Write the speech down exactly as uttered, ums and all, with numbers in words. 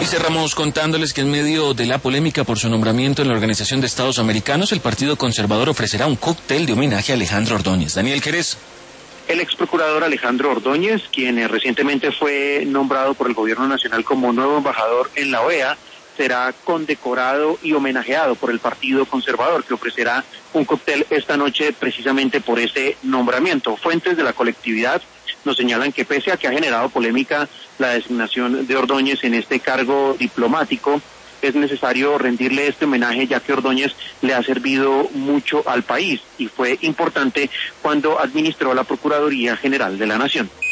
Y cerramos contándoles que en medio de la polémica por su nombramiento en la Organización de Estados Americanos, el Partido Conservador ofrecerá un cóctel de homenaje a Alejandro Ordóñez. Daniel Jerez. El ex procurador Alejandro Ordóñez, quien eh, recientemente fue nombrado por el gobierno nacional como nuevo embajador en la O E A, será condecorado y homenajeado por el Partido Conservador, que ofrecerá un cóctel esta noche precisamente por ese nombramiento. Fuentes de la colectividad nos señalan que pese a que ha generado polémica la designación de Ordóñez en este cargo diplomático, es necesario rendirle este homenaje, ya que Ordóñez le ha servido mucho al país y fue importante cuando administró la Procuraduría General de la Nación.